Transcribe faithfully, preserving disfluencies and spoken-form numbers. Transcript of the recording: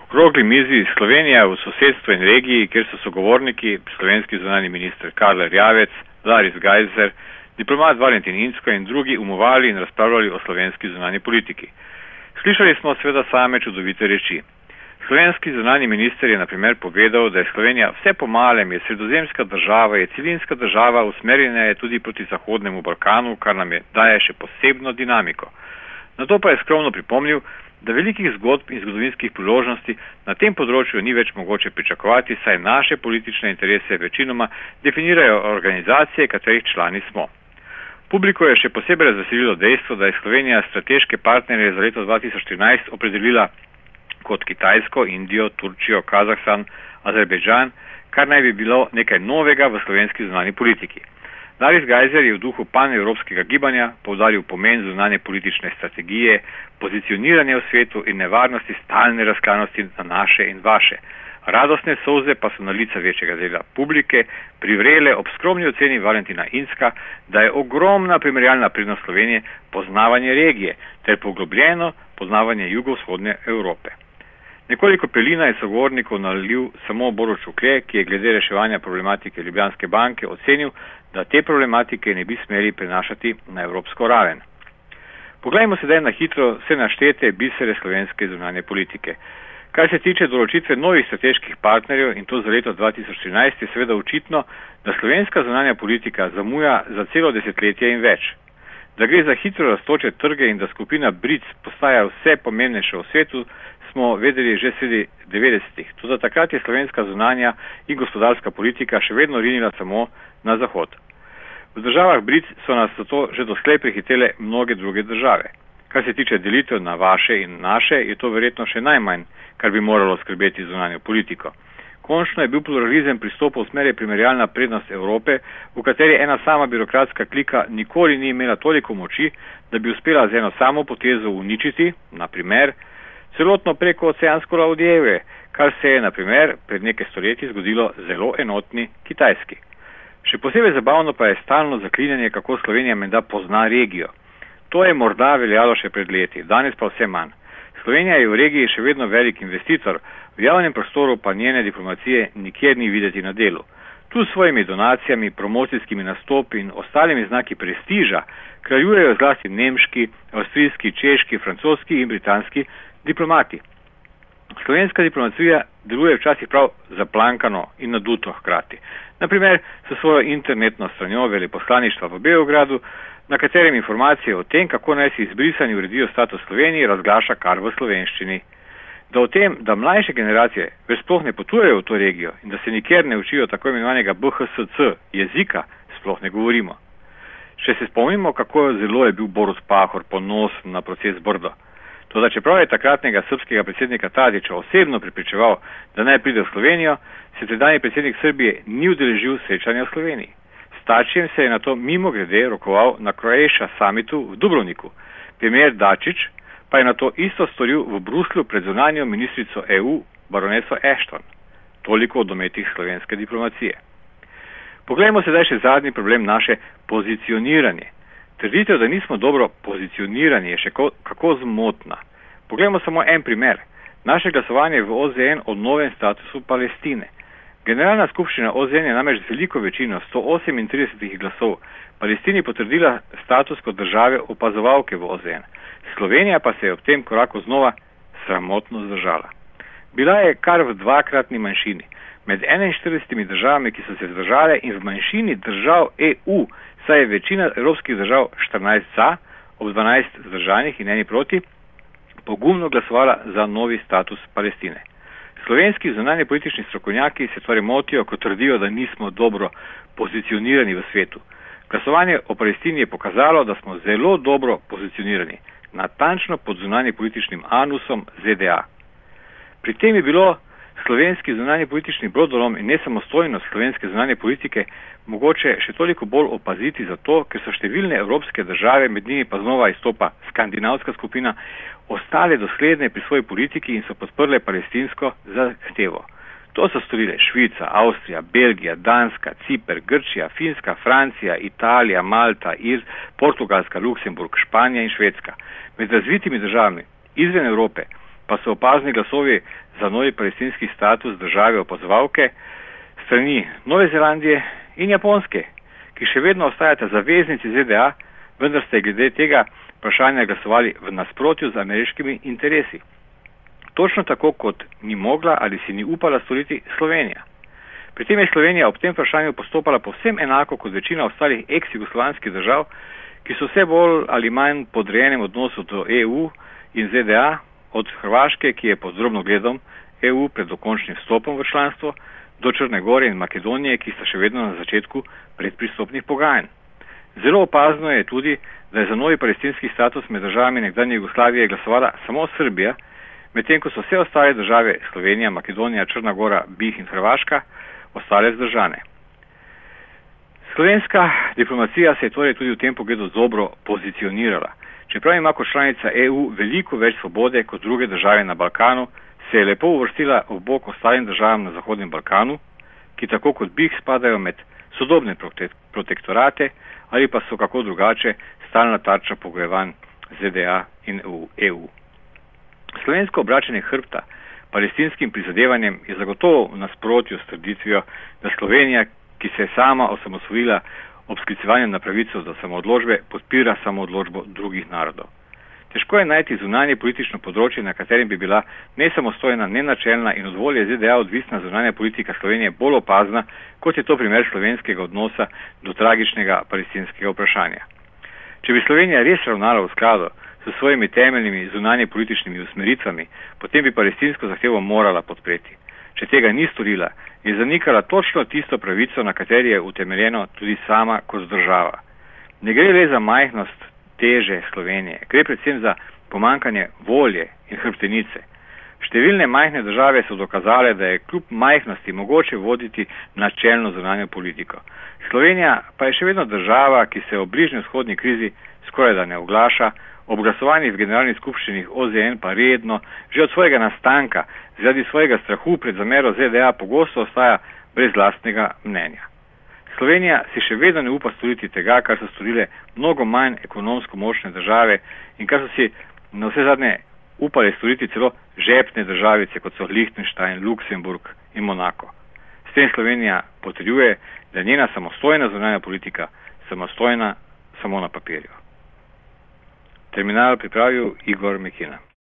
okrogli mizi Slovenija v sosedstvu in regiji, kjer so sogovorniki slovenski zunanji minister Karl Erjavec, Lars Geiser, diplomat Valentin Incko in drugi umovali in razpravljali o slovenski zunanji politiki. Slišali smo seveda same čudovite reči. Slovenski zunanji minister je na primer povedal, da je Slovenija vse po malem, je sredozemska država, je celinska država, usmerjena je tudi proti Zahodnemu Balkanu, kar nam je daje še posebno dinamiko. Nato pa je skromno pripomnil, da velikih zgodb in zgodovinskih priložnosti na tem področju ni več mogoče pričakovati, saj naše politične interese večinoma definirajo organizacije, katerih člani smo. Publiko je še posebej razveselilo dejstvo, da je Slovenija strateške partnerje za leto dva tisoč trinajst opredelila kot Kitajsko, Indijo, Turčijo, Kazahstan, Azerbejdžan, kar naj bi bilo nekaj novega v slovenski zunanji politiki. Lars Geiser je v duhu panevropskega gibanja poudaril pomen zunanje politične strategije, pozicioniranje v svetu in nevarnosti stalne razklanosti na naše in vaše. Radostne solze pa so na lica večjega dela publike privrele ob skromni oceni Valentina Incka, da je ogromna primerjalna prednost Slovenije poznavanje regije ter poglobljeno poznavanje jugovzhodne Evrope. Nekoliko pelina je sogovornikov nalil samo Borut Šuklje, ki je glede reševanja problematike Ljubljanske banke ocenil, da te problematike ne bi smeli prenašati na evropsko raven. Poglejmo sedaj na hitro vse naštete bisere slovenske zunanje politike. Kar se tiče določitve novih strateških partnerjev in to za leto dva tisoč trinajst je seveda očitno, da slovenska zunanja politika zamuja za celo desetletje in več. Da gre za hitro rastoče trge in da skupina BRICS postaja vse pomembnejša v svetu, smo vedeli že sredi devetdesetih. Toda takrat je slovenska zunanja in gospodarska politika še vedno rinila samo na zahod. V državah BRICS so nas zato že doslej prehitele mnoge druge države. Kar se tiče delitev na vaše in naše, je to verjetno še najmanj, kar bi moralo skrbeti zunanjo politiko. Končno je bil pluralizem pristopov v smeri primerjalna prednost Evrope, v kateri ena sama birokratska klika nikoli ni imela toliko moči, da bi uspela z eno samo potezo uničiti, na primer, celotno preko oceansko Laudijeve, kar se je, na primer, pred nekaj stoletji zgodilo zelo enotni Kitajski. Še posebej zabavno pa je stalno zaklinjanje, kako Slovenija menda pozna regijo. To je morda veljalo še pred leti, danes pa vse manj. Slovenija je v regiji še vedno velik investitor, v javnem prostoru pa njene diplomacije nikjer ni videti na delu. Tu s svojimi donacijami, promocijskimi nastopi in ostalimi znaki prestiža kraljujejo zlasti nemški, avstrijski, češki, francoski in britanski diplomati. Slovenska diplomacija deluje včasih prav zaplankano in naduto hkrati. Naprimer, s svojo internetno stranjo veleposlaništva v Beogradu, na katerem informacije o tem, kako naj si izbrisani uredijo status Sloveniji, razglaša kar v slovenščini. Da o tem, da mlajše generacije več sploh ne potujejo v to regijo in da se nikjer ne učijo tako imenovanega B H S C jezika, sploh ne govorimo. Še se spomnimo, kako zelo je bil Borut Pahor ponosen na proces Brdo. Toda čeprav je takratnega srbskega predsednika Tadića osebno prepričeval, da naj pride v Slovenijo, se tedanji predsednik Srbije ni udeležil srečanja v Sloveniji. S Tačijem se je na to mimo grede rokoval na Croatia summitu v Dubrovniku. Premijer Dačić pa je na to isto storil v Bruslju pred zunanjo ministrico E U, baroneso Ashton. Toliko o dometih slovenske diplomacije. Poglejmo sedaj še zadnji problem naše pozicioniranje. Trditev, da nismo dobro pozicionirani, je še kako zmotna. Poglejmo samo en primer. Naše glasovanje v O Z N o novem statusu Palestine. Generalna skupščina O Z N je namreč z veliko večino sto osemintrideset glasov Palestini potrdila status kot države opazovalke v O Z N. Slovenija pa se je ob tem koraku znova sramotno zdržala. Bila je kar v dvakratni manjšini. Med enainštiridesetimi državami, ki so se zdržale, in v manjšini držav E U, saj je večina evropskih držav štirinajst za, ob dvanajst zdržanih in eni proti, pogumno glasovala za novi status Palestine. Slovenski zunanji politični strokovnjaki se torej motijo, ko trdijo, da nismo dobro pozicionirani v svetu. Glasovanje o Palestini je pokazalo, da smo zelo dobro pozicionirani, natančno pod zunanji političnim anusom Z D A. Pri tem je bilo slovenski zunanji politični brodolom in nesamostojnost slovenske zunanje politike mogoče še toliko bolj opaziti zato, ker so številne evropske države, med njimi pa znova izstopa skandinavska skupina, ostale dosledne pri svoji politiki in so podprle palestinsko zahtevo. To so storile Švica, Avstrija, Belgija, Danska, Ciper, Grčija, Finska, Francija, Italija, Malta, Ir, Portugalska, Luksemburg, Španija in Švedska. Med razvitimi državami izven Evrope pa so opazni glasovi za novi palestinski status države opazovalke strani Nove Zelandije in Japonske, ki še vedno ostajata zaveznici Z D A, vendar ste glede tega vprašanja glasovali v nasprotju z ameriškimi interesi. Točno tako, kot ni mogla ali si ni upala storiti Slovenija. Pri tem je Slovenija ob tem vprašanju postopala povsem enako kot večina ostalih ex-jugoslovanskih držav, ki so vse bolj ali manj podrejenem odnosu do E U in Z D A, od Hrvaške, ki je pod drobnogledom E U pred dokončnim vstopom v članstvo, do Črne Gore in Makedonije, ki sta še vedno na začetku predpristopnih pogajanj. Zelo opazno je tudi, da je za novi palestinski status med državami nekdanje Jugoslavije glasovala samo Srbija, medtem ko so vse ostale države Slovenija, Makedonija, Črna Gora, BiH in Hrvaška ostale zdržane. Slovenska diplomacija se je torej tudi v tem pogledu dobro pozicionirala. Čeprav ima kot članica E U veliko več svobode kot druge države na Balkanu, se je lepo uvrstila ob bok ostalim državam na Zahodnem Balkanu, ki tako kot BiH spadajo med sodobne protektorate ali pa so kako drugače stalna tarča pogojevanj Z D A in E U. Slovensko obračanje hrbta palestinskim prizadevanjem je zagotovo v nasprotju s trditvijo, da Slovenija, ki se je sama osamosvojila ob sklicevanju na pravico do samoodločbe, podpira samoodločbo drugih narodov. Težko je najti zunanje politično področje, na katerem bi bila nesamostojna, nenačelna in od volje Z D A odvisna zunanja politika Slovenije bolj opazna, kot je to primer slovenskega odnosa do tragičnega palestinskega vprašanja. Če bi Slovenija res ravnala v skladu s svojimi temeljnimi zunanje političnimi usmeritvami, potem bi palestinsko zahtevo morala podpreti. Če tega ni storila, je zanikala točno tisto pravico, na kateri je utemeljeno tudi sama kot država. Ne gre le za majhnost teže Slovenije, gre predvsem za pomankanje volje in hrbtenice. Številne majhne države so dokazale, da je kljub majhnosti mogoče voditi načelno zunanjo politiko. Slovenija pa je še vedno država, ki se v bližnji vzhodni krizi skoraj da ne oglaša, ob glasovanjih v generalni skupščini O Z N pa redno, že od svojega nastanka, zaradi svojega strahu pred zamero Z D A pogosto ostaja brez lastnega mnenja. Slovenija si še vedno ne upa storiti tega, kar so storile mnogo manj ekonomsko močne države in kar so si na vse zadnje upali storiti celo žepne državice, kot so Liechtenstein, Luksemburg in Monako. S tem Slovenija potrjuje, da je njena samostojna zunanja politika samostojna samo na papirju. Terminal pripravil Igor Mekina.